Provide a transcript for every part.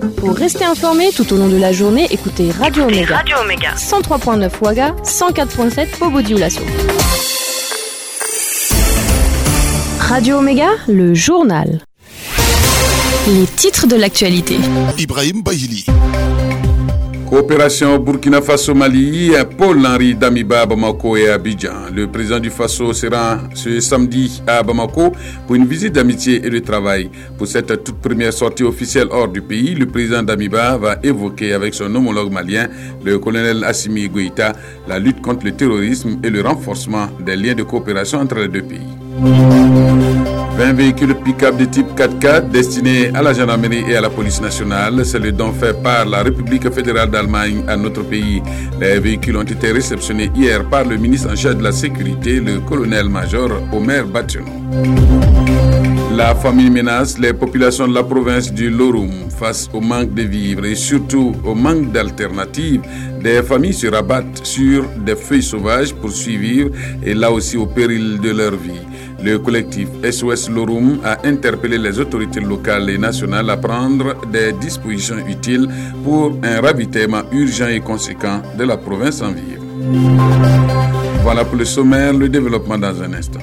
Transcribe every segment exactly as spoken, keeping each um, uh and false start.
Pour rester informé tout au long de la journée, écoutez Radio Omega. Radio Omega. cent trois virgule neuf Ouaga, cent quatre virgule sept Bobo-Dioulasso. Radio Omega, le journal. Les titres de l'actualité. Ibrahim Bahili. Coopération Burkina Faso-Mali, Paul-Henri Damiba à Bamako et à Abidjan. Le président du Faso se rend ce samedi à Bamako pour une visite d'amitié et de travail. Pour cette toute première sortie officielle hors du pays, le président Damiba va évoquer avec son homologue malien, le colonel Assimi Goïta, la lutte contre le terrorisme et le renforcement des liens de coopération entre les deux pays. vingt véhicules pick-up de type quatre-quatre destinés à la gendarmerie et à la police nationale. C'est le don fait par la République fédérale d'Allemagne à notre pays. Les véhicules ont été réceptionnés hier par le ministre en charge de la sécurité, le colonel-major Omer Batiano. La famine menace les populations de la province du Lorum face au manque de vivres et surtout au manque d'alternatives. Des familles se rabattent sur des feuilles sauvages pour survivre et là aussi au péril de leur vie. Le collectif S O S Lorum a interpellé les autorités locales et nationales à prendre des dispositions utiles pour un ravitaillement urgent et conséquent de la province en vivres. Voilà pour le sommaire, le développement dans un instant.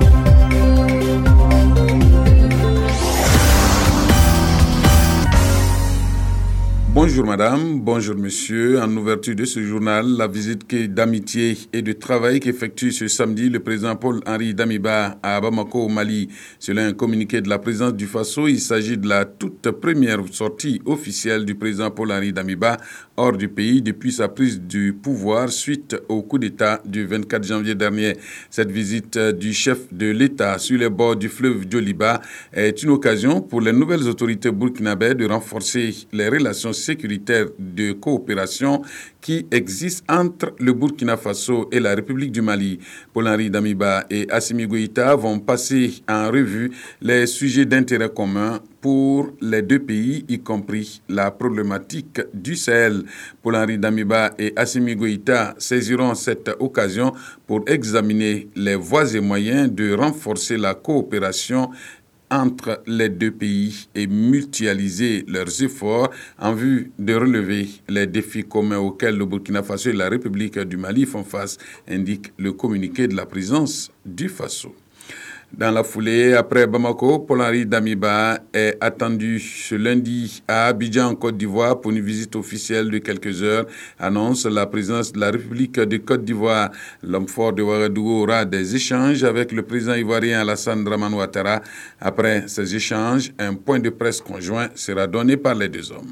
Bonjour madame, bonjour monsieur. En ouverture de ce journal, la visite d'amitié et de travail qu'effectue ce samedi le président Paul-Henri Damiba à Bamako au Mali. Selon un communiqué de la présidence du Faso, il s'agit de la toute première sortie officielle du président Paul-Henri Damiba hors du pays depuis sa prise du pouvoir suite au coup d'État du vingt-quatre janvier dernier. Cette visite du chef de l'État sur les bords du fleuve Djoliba est une occasion pour les nouvelles autorités burkinabè de renforcer les relations sécuritaires de coopération qui existent entre le Burkina Faso et la République du Mali. Paul-Henri Damiba et Assimi Goïta vont passer en revue les sujets d'intérêt commun pour les deux pays, y compris la problématique du Sahel. Paul-Henri Damiba et Assimi Goïta saisiront cette occasion pour examiner les voies et moyens de renforcer la coopération entre les deux pays et mutualiser leurs efforts en vue de relever les défis communs auxquels le Burkina Faso et la République du Mali font face, indique le communiqué de la présidence du Faso. Dans la foulée, après Bamako, Paul-Henri Damiba est attendu ce lundi à Abidjan, en Côte d'Ivoire, pour une visite officielle de quelques heures, annonce la présidence de la République de Côte d'Ivoire. L'homme fort de Ouagadougou aura des échanges avec le président ivoirien Alassane Dramane Ouattara. Après ces échanges, un point de presse conjoint sera donné par les deux hommes.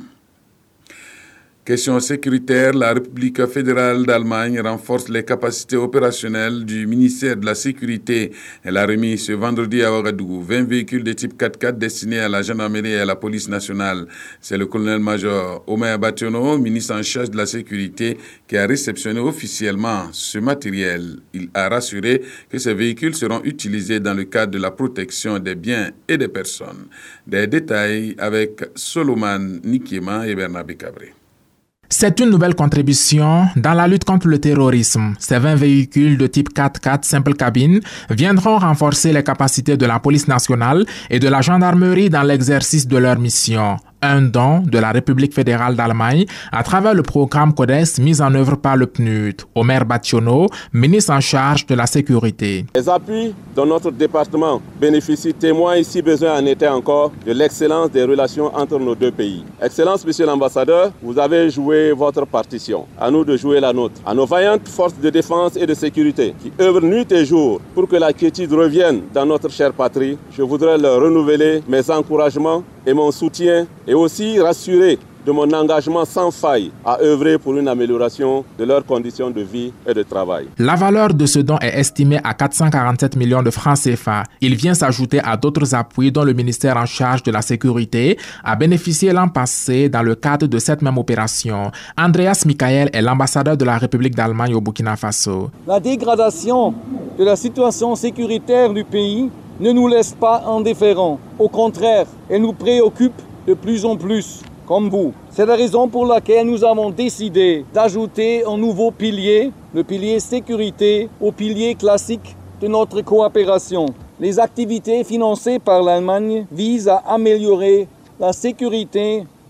Question sécuritaire, la République fédérale d'Allemagne renforce les capacités opérationnelles du ministère de la Sécurité. Elle a remis ce vendredi à Ouagadougou vingt véhicules de type quatre-quatre destinés à la gendarmerie et à la police nationale. C'est le colonel-major Omer Batiano, ministre en charge de la Sécurité, qui a réceptionné officiellement ce matériel. Il a rassuré que ces véhicules seront utilisés dans le cadre de la protection des biens et des personnes. Des détails avec Solomon Nikiema et Bernard Cabré. C'est une nouvelle contribution dans la lutte contre le terrorisme. Ces vingt véhicules de type quatre-quatre simple cabine viendront renforcer les capacités de la police nationale et de la gendarmerie dans l'exercice de leur mission. Un don de la République fédérale d'Allemagne à travers le programme CODES mis en œuvre par le P N U D. Omer Batiano, ministre en charge de la sécurité. Les appuis dans notre département bénéficient, témoignent si besoin en était encore, de l'excellence des relations entre nos deux pays. Excellence, monsieur l'ambassadeur, vous avez joué votre partition. À nous de jouer la nôtre. À nos vaillantes forces de défense et de sécurité qui œuvrent nuit et jour pour que la quiétude revienne dans notre chère patrie, je voudrais leur renouveler mes encouragements et mon soutien et aussi rassurer de mon engagement sans faille à œuvrer pour une amélioration de leurs conditions de vie et de travail. La valeur de ce don est estimée à quatre cent quarante-sept millions de francs C F A. Il vient s'ajouter à d'autres appuis dont le ministère en charge de la sécurité a bénéficié l'an passé dans le cadre de cette même opération. Andreas Michael est l'ambassadeur de la République d'Allemagne au Burkina Faso. La dégradation de la situation sécuritaire du pays ne nous laisse pas indifférents. Au contraire, elle nous préoccupe de plus en plus, comme vous. C'est la raison pour laquelle nous avons décidé d'ajouter un nouveau pilier, le pilier sécurité, au pilier classique de notre coopération. Les activités financées par l'Allemagne visent à améliorer la sécurité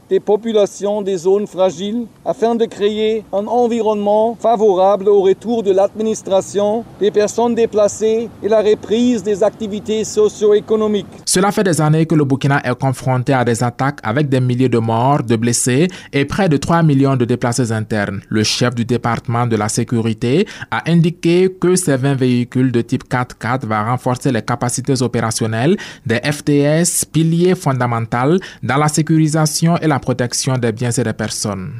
des populations des zones fragiles afin de créer un environnement favorable au retour de l'administration, des personnes déplacées et la reprise des activités socio-économiques. Cela fait des années que le Burkina est confronté à des attaques avec des milliers de morts, de blessés et près de trois millions de déplacés internes. Le chef du département de la sécurité a indiqué que ces vingt véhicules de type quatre quatre va renforcer les capacités opérationnelles des F T S, piliers fondamentaux dans la sécurisation et la protection des biens et des personnes.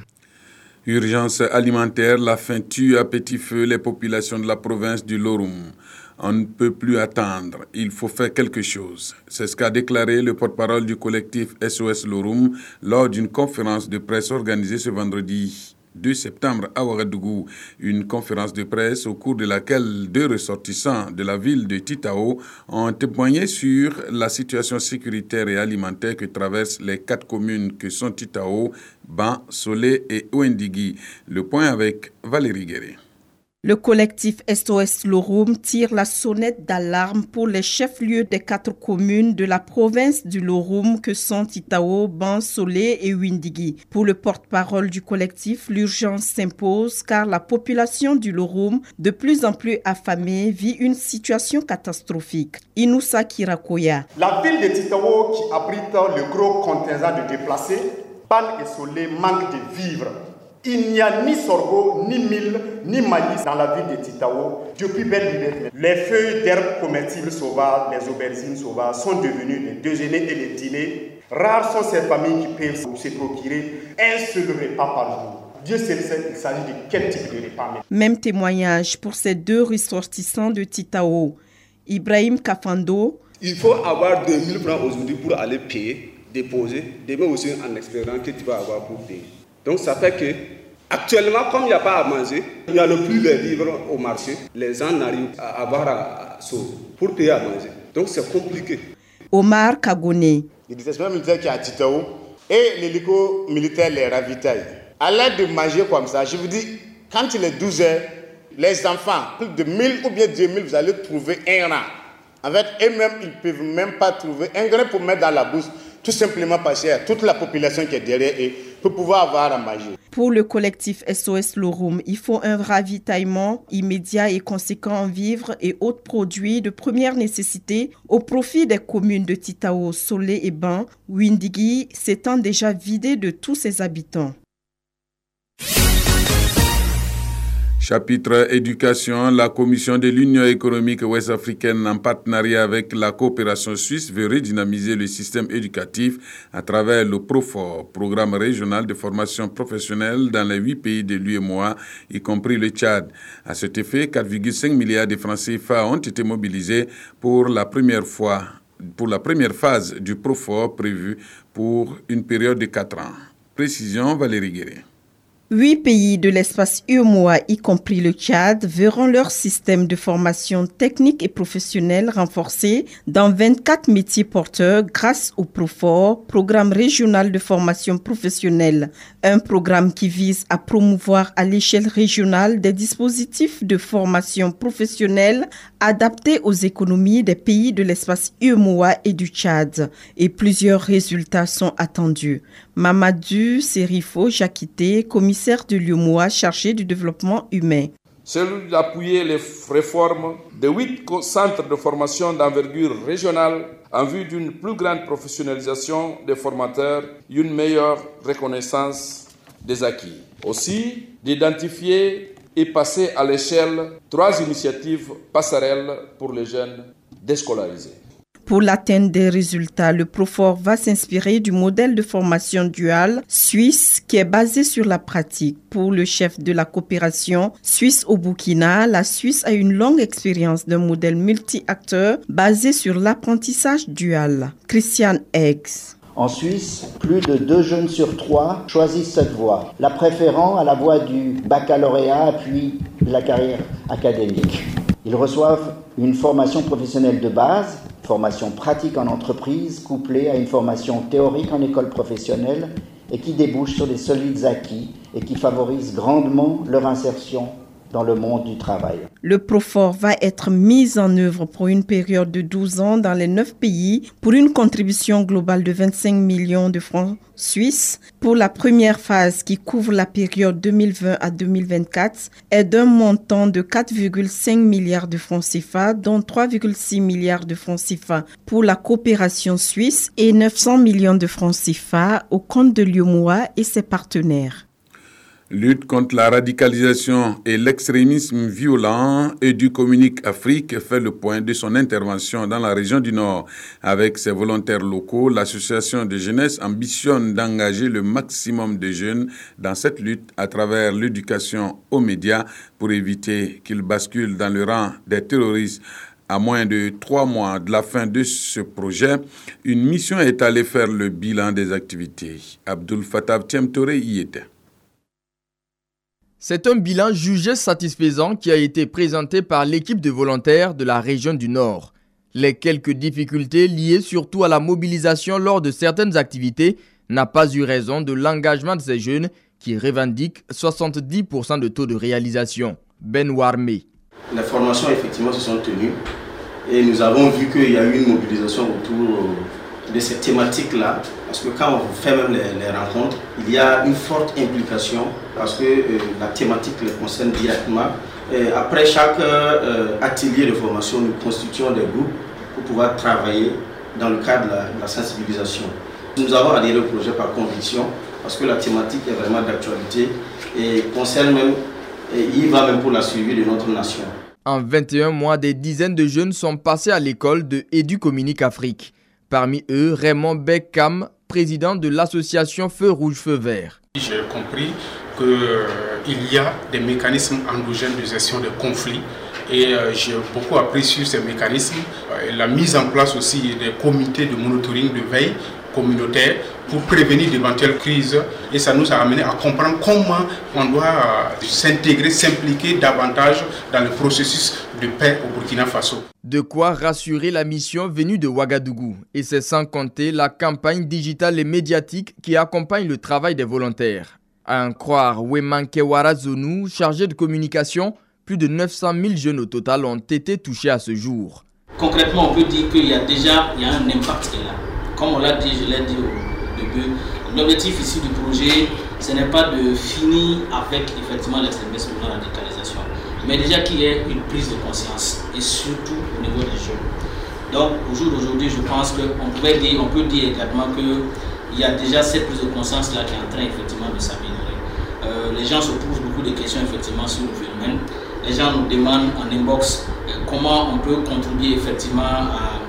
Urgence alimentaire, la faim tue à petit feu les populations de la province du Loroum. On ne peut plus attendre, il faut faire quelque chose. C'est ce qu'a déclaré le porte-parole du collectif S O S Loroum lors d'une conférence de presse organisée ce vendredi deux septembre à Ouagadougou. Une conférence de presse au cours de laquelle deux ressortissants de la ville de Titao ont témoigné sur la situation sécuritaire et alimentaire que traversent les quatre communes que sont Titao, Ban, Solé et Ouendigi. Le point avec Valérie Guéré. Le collectif S O S Loroum tire la sonnette d'alarme pour les chefs-lieux des quatre communes de la province du Loroum que sont Titao, Ban, Solé et Ouendigi. Pour le porte-parole du collectif, l'urgence s'impose car la population du Loroum, de plus en plus affamée, vit une situation catastrophique. Inoussa Kirakoya. La ville de Titao, qui abrite le gros contingent de déplacés, Ban et Solé manquent de vivres. Il n'y a ni sorgho, ni mil, ni maïs dans la ville de Titao depuis belle liberté. Les feuilles d'herbes comestibles sauvages, les aubergines sauvages sont devenues les déjeuners et les dîners. Rares sont ces familles qui peuvent se procurer un seul repas par jour. Dieu seul sait, il s'agit de quel type de repas. Même témoignage pour ces deux ressortissants de Titao. Ibrahim Kafando. Il faut avoir deux mille francs aujourd'hui pour aller payer, déposer, demain aussi en espérant que tu vas avoir pour payer. Donc ça fait que, actuellement, comme il n'y a pas à manger, il n'y a le plus de vivres au marché, les gens n'arrivent à avoir à, à sauver pour payer à manger. Donc c'est compliqué. Omar Kagone. Il y a des experts militaires qui sont à Titao et l'hélico militaire les ravitaille. À l'aide de manger comme ça, je vous dis, quand il est douze heures, les enfants, plus de mille ou bien deux mille, vous allez trouver un rang. En fait, eux-mêmes, ils ne peuvent même pas trouver un grain pour mettre dans la bouche, tout simplement parce qu'il y a toute la population qui est derrière eux pour pouvoir avoir à manger. Pour le collectif S O S Loroum, il faut un ravitaillement immédiat et conséquent en vivres et autres produits de première nécessité au profit des communes de Titao, Solé et Ban, Ouendigi s'étant déjà vidé de tous ses habitants. Chapitre éducation, la Commission de l'Union économique ouest-africaine en partenariat avec la coopération suisse veut redynamiser le système éducatif à travers le PROFOR, programme régional de formation professionnelle dans les huit pays de l'U E M O A, y compris le Tchad. À cet effet, quatre virgule cinq milliards de francs C F A ont été mobilisés pour la première fois, pour la première phase du PROFOR prévue pour une période de quatre ans. Précision, Valérie Guéré. Huit pays de l'espace U E M O A, y compris le Tchad, verront leur système de formation technique et professionnelle renforcé dans vingt-quatre métiers porteurs grâce au PROFOR, programme régional de formation professionnelle. Un programme qui vise à promouvoir à l'échelle régionale des dispositifs de formation professionnelle adaptés aux économies des pays de l'espace U E M O A et du Tchad. Et plusieurs résultats sont attendus. Mamadou Serifo Jakité, commissaire de l'U E M O A chargé du développement humain. Celui d'appuyer les réformes de huit centres de formation d'envergure régionale en vue d'une plus grande professionnalisation des formateurs et une meilleure reconnaissance des acquis. Aussi, d'identifier et passer à l'échelle trois initiatives passerelles pour les jeunes déscolarisés. Pour l'atteinte des résultats, le PROFOR va s'inspirer du modèle de formation duale suisse qui est basé sur la pratique. Pour le chef de la coopération suisse au Burkina, la Suisse a une longue expérience d'un modèle multi-acteur basé sur l'apprentissage dual. Christian Eggs. En Suisse, plus de deux jeunes sur trois choisissent cette voie, la préférant à la voie du baccalauréat puis de la carrière académique. Ils reçoivent une formation professionnelle de base, formation pratique en entreprise, couplée à une formation théorique en école professionnelle et qui débouche sur des solides acquis et qui favorise grandement leur insertion dans le monde du travail. Le Profor va être mis en œuvre pour une période de douze ans dans les neuf pays pour une contribution globale de vingt-cinq millions de francs suisses. Pour la première phase qui couvre la période deux mille vingt à deux mille vingt-quatre est d'un montant de quatre virgule cinq milliards de francs C F A, dont trois virgule six milliards de francs C F A pour la coopération suisse et neuf cents millions de francs C F A au compte de l'U E M O A et ses partenaires. Lutte contre la radicalisation et l'extrémisme violent, Éducommunique Afrique fait le point de son intervention dans la région du Nord. Avec ses volontaires locaux, l'association de jeunesse ambitionne d'engager le maximum de jeunes dans cette lutte à travers l'éducation aux médias pour éviter qu'ils basculent dans le rang des terroristes. À moins de trois mois de la fin de ce projet, une mission est allée faire le bilan des activités. Abdul Fattah Thiamtore y était. C'est un bilan jugé satisfaisant qui a été présenté par l'équipe de volontaires de la région du Nord. Les quelques difficultés liées surtout à la mobilisation lors de certaines activités n'ont pas eu raison de l'engagement de ces jeunes qui revendiquent soixante-dix pour cent de taux de réalisation. Ben Warme. Les formations effectivement se sont tenues et nous avons vu qu'il y a eu une mobilisation autour de ces thématiques-là, parce que quand on fait même les, les rencontres, il y a une forte implication parce que euh, la thématique les concerne directement. Et après chaque euh, atelier de formation, nous constituons des groupes pour pouvoir travailler dans le cadre de la, de la sensibilisation. Nous avons adhéré au projet par conviction parce que la thématique est vraiment d'actualité et concerne même, et il va même pour la survie de notre nation. En vingt et un mois, des dizaines de jeunes sont passés à l'école de Éducommunique Afrique. Parmi eux, Raymond Beckham, président de l'association Feu Rouge Feu Vert. J'ai compris qu'il euh, y a des mécanismes endogènes de gestion de conflits et euh, j'ai beaucoup appris sur ces mécanismes. Euh, la mise en place aussi des comités de monitoring de veille communautaire pour prévenir d'éventuelles crises et ça nous a amené à comprendre comment on doit s'intégrer, s'impliquer davantage dans le processus de paix au Burkina Faso. De quoi rassurer la mission venue de Ouagadougou. Et c'est sans compter la campagne digitale et médiatique qui accompagne le travail des volontaires. À en croire Wemanke Warazonu, chargé de communication, plus de neuf cent mille jeunes au total ont été touchés à ce jour. Concrètement, on peut dire qu'il y a déjà il y a un impact qui est là. Comme on l'a dit, je l'ai dit au début, l'objectif ici du projet, ce n'est pas de finir avec effectivement l'extrémisme de la radicalisation, mais déjà qu'il y ait une prise de conscience, et surtout au niveau des jeunes. Donc, au jour d'aujourd'hui, je pense qu'on pourrait dire, on peut dire également qu'il y a déjà cette prise de conscience-là qui est en train effectivement de s'améliorer. Euh, les gens se posent beaucoup de questions effectivement sur le phénomène. Les gens nous demandent en inbox euh, comment on peut contribuer effectivement à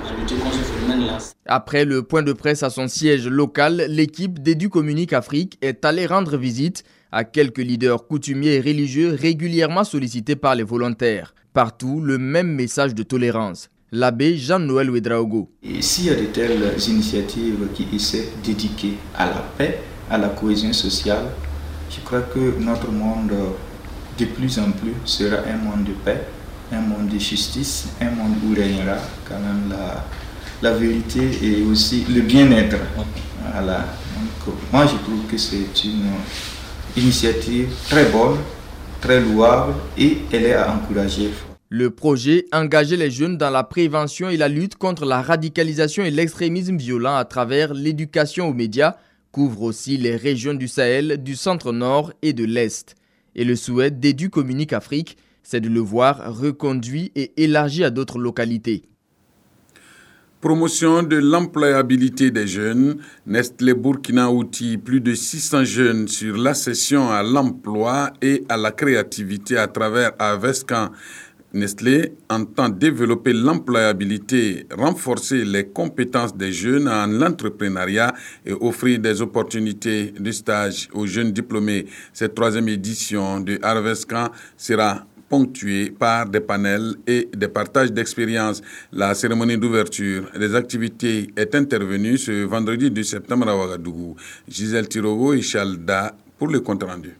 Après le point de presse à son siège local, l'équipe d'Éducommunique Afrique est allée rendre visite à quelques leaders coutumiers et religieux régulièrement sollicités par les volontaires. Partout, le même message de tolérance. L'abbé Jean-Noël Ouedraogo. Et s'il y a de telles initiatives qui essaient d'éduquer à la paix, à la cohésion sociale, je crois que notre monde de plus en plus sera un monde de paix, un monde de justice, un monde où régnera quand même la, la vérité et aussi le bien-être. Voilà. Donc, moi, je trouve que c'est une initiative très bonne, très louable et elle est à encourager. Le projet engageait les jeunes dans la prévention et la lutte contre la radicalisation et l'extrémisme violent à travers l'éducation aux médias couvre aussi les régions du Sahel, du centre-nord et de l'Est. Et le souhait d'Éducommunique Afrique, c'est de le voir reconduit et élargi à d'autres localités. Promotion de l'employabilité des jeunes. Nestlé Burkina outille plus de six cents jeunes sur l'accession à l'emploi et à la créativité à travers Avescan. Nestlé entend développer l'employabilité, renforcer les compétences des jeunes en entrepreneuriat et offrir des opportunités de stage aux jeunes diplômés. Cette troisième édition de Avescan sera ponctuée par des panels et des partages d'expériences. La cérémonie d'ouverture des activités est intervenue ce vendredi deux septembre à Ouagadougou. Gisèle Tirogo et Chalda pour le compte rendu.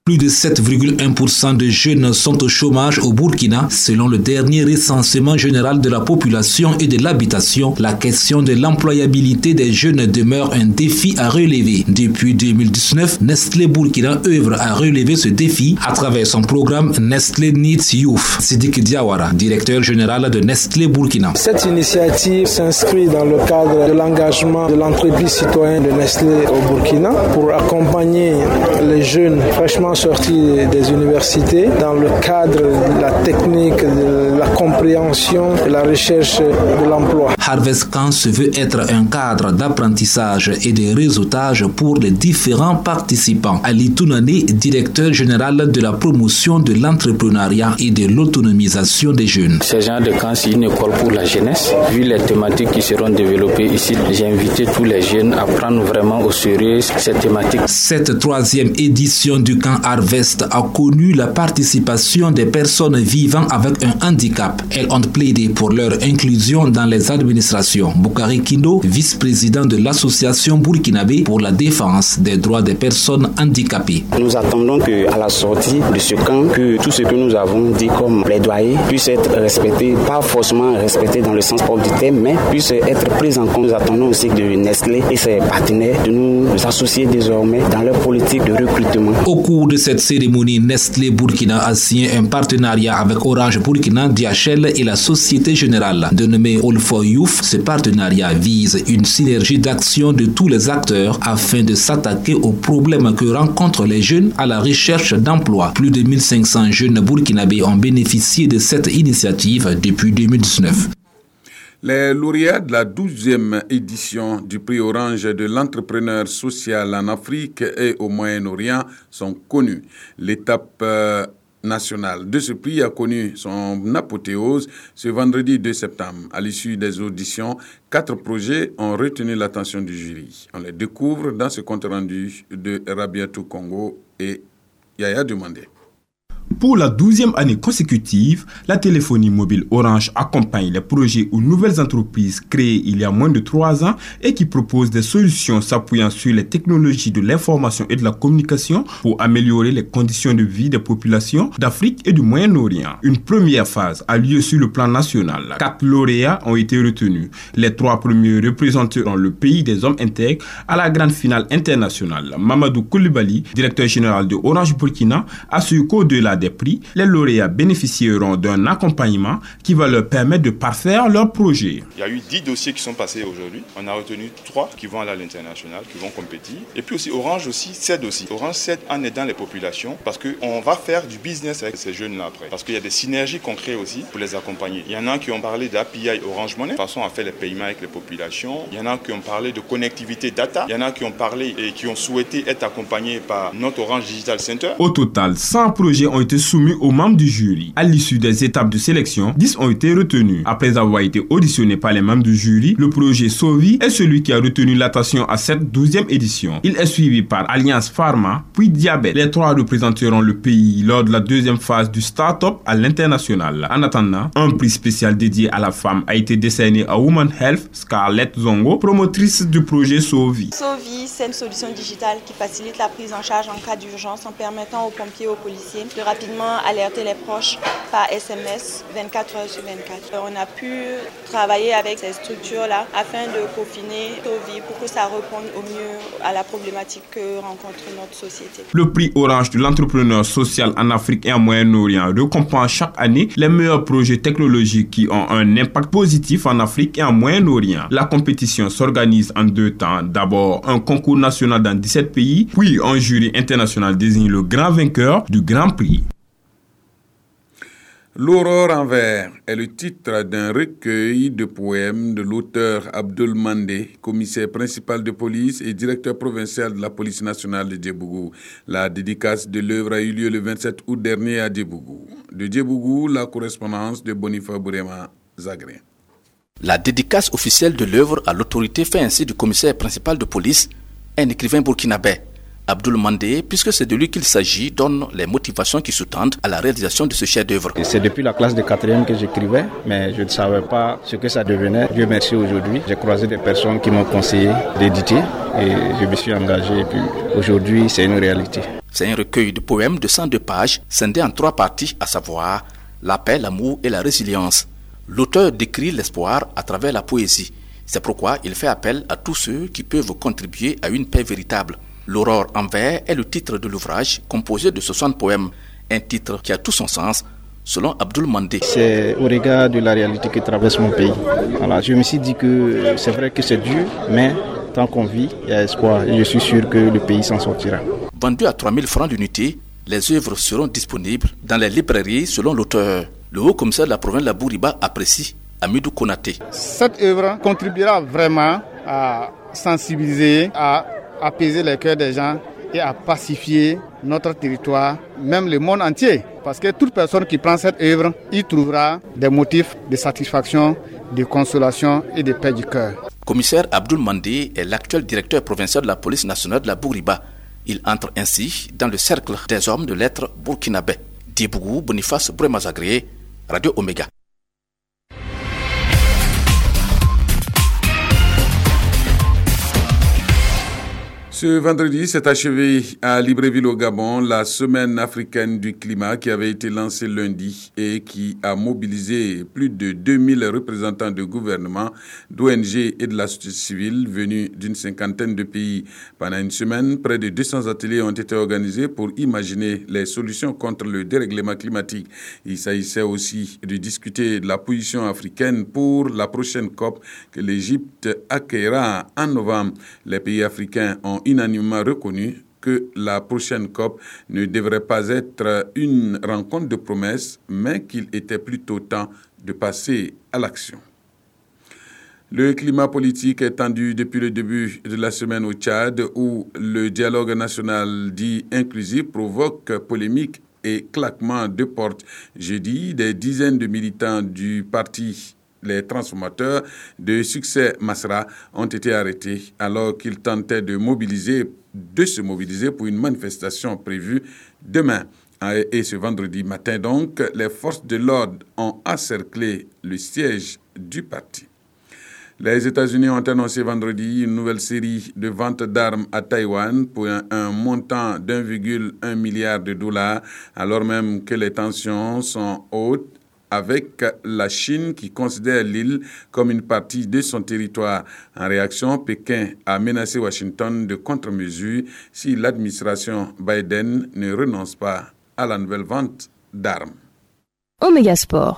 Plus de sept virgule un pour cent de jeunes sont au chômage au Burkina. Selon le dernier recensement général de la population et de l'habitation, la question de l'employabilité des jeunes demeure un défi à relever. Depuis deux mille dix-neuf, Nestlé Burkina œuvre à relever ce défi à travers son programme Nestlé Needs Youth. Sidiki Diawara, directeur général de Nestlé Burkina. Cette initiative s'inscrit dans le cadre de l'engagement de l'entreprise citoyenne de Nestlé au Burkina pour accompagner les jeunes fraîchement sortis des universités dans le cadre de la technique, de la compréhension, de la recherche de l'emploi. Harvest Camp se veut être un cadre d'apprentissage et de réseautage pour les différents participants. Ali Tounani, directeur général de la promotion de l'entrepreneuriat et de l'autonomisation des jeunes. Ce genre de camp, c'est une école pour la jeunesse. Vu les thématiques qui seront développées ici, j'ai invité tous les jeunes à prendre vraiment au sérieux cette thématique. Cette troisième édition du camp Harvest a connu la participation des personnes vivant avec un handicap. Elles ont plaidé pour leur inclusion dans les administrations. Boukari Kindo, vice-président de l'association burkinabé pour la défense des droits des personnes handicapées. Nous attendons qu'à la sortie de ce camp, que tout ce que nous avons dit comme plaidoyer puisse être respecté, pas forcément respecté dans le sens propre du terme, mais puisse être pris en compte. Nous attendons aussi de Nestlé et ses partenaires de nous associer désormais dans leur politique de recrutement. Au cours de cette cérémonie, Nestlé Burkina a signé un partenariat avec Orange Burkina, D H L et la Société Générale. Dénommé All for Youth, ce partenariat vise une synergie d'action de tous les acteurs afin de s'attaquer aux problèmes que rencontrent les jeunes à la recherche d'emploi. Plus de mille cinq cents jeunes burkinabés ont bénéficié de cette initiative depuis deux mille dix-neuf. Les lauréats de la douzième édition du prix Orange de l'entrepreneur social en Afrique et au Moyen-Orient sont connus. L'étape euh, nationale de ce prix a connu son apothéose ce vendredi deux septembre. À l'issue des auditions, quatre projets ont retenu l'attention du jury. On les découvre dans ce compte rendu de Rabiatou Congo et Yaya Dumandé. Pour la douzième année consécutive, la téléphonie mobile Orange accompagne les projets ou nouvelles entreprises créées il y a moins de trois ans et qui proposent des solutions s'appuyant sur les technologies de l'information et de la communication pour améliorer les conditions de vie des populations d'Afrique et du Moyen-Orient. Une première phase a lieu sur le plan national. Quatre lauréats ont été retenus. Les trois premiers représenteront le pays des hommes intègres à la grande finale internationale. Mamadou Koulibaly, directeur général de Orange Burkina, assure qu'au-delà des prix, les lauréats bénéficieront d'un accompagnement qui va leur permettre de parfaire leur projet. Il y a eu dix dossiers qui sont passés aujourd'hui. On a retenu trois qui vont aller à l'international, qui vont compétir. Et puis aussi, Orange aussi cède aussi. Orange cède en aidant les populations parce qu'on va faire du business avec ces jeunes-là après. Parce qu'il y a des synergies qu'on crée aussi pour les accompagner. Il y en a qui ont parlé d'A P I Orange Money, de façon à faire les paiements avec les populations. Il y en a qui ont parlé de connectivité data. Il y en a qui ont parlé et qui ont souhaité être accompagnés par notre Orange Digital Center. Au total, cent projets ont été soumis aux membres du jury. À l'issue des étapes de sélection, dix ont été retenus. Après avoir été auditionnés par les membres du jury, le projet Sovi est celui qui a retenu l'attention à cette douzième édition. Il est suivi par Alliance Pharma, puis Diabète. Les trois représenteront le pays lors de la deuxième phase du start-up à l'international. En attendant, un prix spécial dédié à la femme a été décerné à Woman Health Scarlett Zongo, promotrice du projet Sovi. Sovi, c'est une solution digitale qui facilite la prise en charge en cas d'urgence en permettant aux pompiers et aux policiers de rapidement alerter les proches par S M S vingt-quatre heures sur vingt-quatre. On a pu travailler avec ces structures-là afin de peaufiner Sovi pour que ça réponde au mieux à la problématique que rencontre notre société. Le prix Orange de l'entrepreneur social en Afrique et en Moyen-Orient récompense chaque année les meilleurs projets technologiques qui ont un impact positif en Afrique et en Moyen-Orient. La compétition s'organise en deux temps. D'abord, un concours national dans dix-sept pays, puis un jury international désigne le grand vainqueur du Grand Prix. L'aurore en vert est le titre d'un recueil de poèmes de l'auteur Abdoul Mandé, commissaire principal de police et directeur provincial de la police nationale de Djébougou. La dédicace de l'œuvre a eu lieu le vingt-sept août dernier à Djébougou. De Djébougou, la correspondance de Bonifa Bourema Zagré. La dédicace officielle de l'œuvre à l'autorité fait ainsi du commissaire principal de police, un écrivain burkinabé. Abdoul Mandé, puisque c'est de lui qu'il s'agit, donne les motivations qui sous-tendent à la réalisation de ce chef-d'œuvre. C'est depuis la classe de quatrième que j'écrivais, mais je ne savais pas ce que ça devenait. Dieu merci aujourd'hui, j'ai croisé des personnes qui m'ont conseillé d'éditer et je me suis engagé et puis aujourd'hui c'est une réalité. C'est un recueil de poèmes de cent deux pages, scindé en trois parties, à savoir la paix, l'amour et la résilience. L'auteur décrit l'espoir à travers la poésie. C'est pourquoi il fait appel à tous ceux qui peuvent contribuer à une paix véritable. L'aurore en vers est le titre de l'ouvrage, composé de soixante poèmes, un titre qui a tout son sens, selon Abdoul Mandé. C'est au regard de la réalité que traverse mon pays. Voilà, je me suis dit que c'est vrai que c'est dur, mais tant qu'on vit, il y a espoir et je suis sûr que le pays s'en sortira. Vendu à trois mille francs d'unité, les œuvres seront disponibles dans les librairies selon l'auteur. Le haut commissaire de la province de la Bouriba apprécie Amidou Konaté. Cette œuvre contribuera vraiment à sensibiliser, à apaiser les cœurs des gens et à pacifier notre territoire, même le monde entier. Parce que toute personne qui prend cette œuvre y trouvera des motifs de satisfaction, de consolation et de paix du cœur. Commissaire Abdoul Mandé est l'actuel directeur provincial de la police nationale de la Bouriba. Il entre ainsi dans le cercle des hommes de lettres burkinabés. Diebougou Boniface Bremazagré, Radio Omega. Ce vendredi s'est achevée à Libreville au Gabon la semaine africaine du climat qui avait été lancée lundi et qui a mobilisé plus de deux mille représentants de gouvernements, d'O N G et de la société civile venus d'une cinquantaine de pays. Pendant une semaine, près de deux cents ateliers ont été organisés pour imaginer les solutions contre le dérèglement climatique. Il s'agissait aussi de discuter de la position africaine pour la prochaine COP que l'Égypte accueillera en novembre. Les pays africains ont unanimement reconnu que la prochaine COP ne devrait pas être une rencontre de promesses, mais qu'il était plutôt temps de passer à l'action. Le climat politique est tendu depuis le début de la semaine au Tchad, où le dialogue national dit inclusif provoque polémique et claquement de portes. Jeudi, des dizaines de militants du parti Les transformateurs de Succès Masra ont été arrêtés alors qu'ils tentaient de mobiliser, de se mobiliser pour une manifestation prévue demain. Et ce vendredi matin, donc, les forces de l'ordre ont encerclé le siège du parti. Les États-Unis ont annoncé vendredi une nouvelle série de ventes d'armes à Taïwan pour un, un montant d'un virgule un milliard de dollars, alors même que les tensions sont hautes avec la Chine qui considère l'île comme une partie de son territoire. En réaction, Pékin a menacé Washington de contre-mesures si l'administration Biden ne renonce pas à la nouvelle vente d'armes. Omega Sport.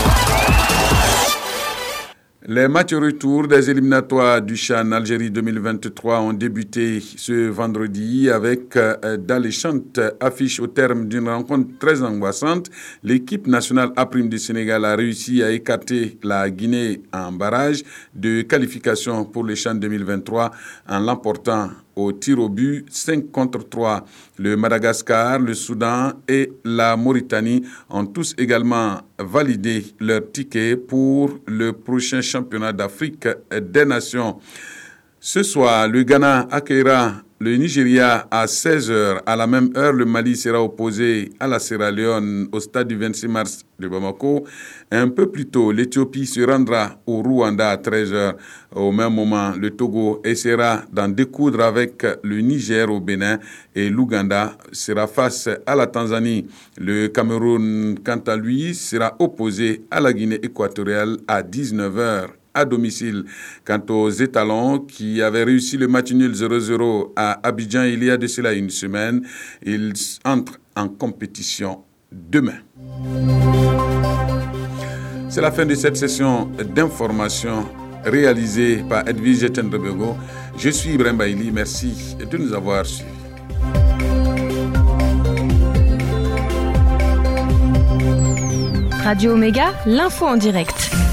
Les matchs retour des éliminatoires du CHAN Algérie deux mille vingt-trois ont débuté ce vendredi avec euh, d'alléchantes affiches au terme d'une rencontre très angoissante. L'équipe nationale A' du Sénégal a réussi à écarter la Guinée en barrage de qualification pour le CHAN deux mille vingt-trois en l'emportant au tir au but cinq contre trois. Le Madagascar, le Soudan et la Mauritanie ont tous également validé leur ticket pour le prochain championnat d'Afrique des Nations. Ce soir, le Ghana accueillera le Nigeria à seize heures. À la même heure, le Mali sera opposé à la Sierra Leone au stade du vingt-six mars de Bamako. Un peu plus tôt, l'Éthiopie se rendra au Rwanda à treize heures. Au même moment, le Togo essaiera d'en découdre avec le Niger au Bénin et l'Ouganda sera face à la Tanzanie. Le Cameroun, quant à lui, sera opposé à la Guinée équatoriale à dix-neuf heures. À domicile. Quant aux étalons qui avaient réussi le match nul zéro zéro à Abidjan il y a de cela une semaine, ils entrent en compétition demain. C'est la fin de cette session d'information réalisée par Edwige Tendrebego. Je suis Ibrahim Baïli, merci de nous avoir suivis. Radio Omega, l'info en direct.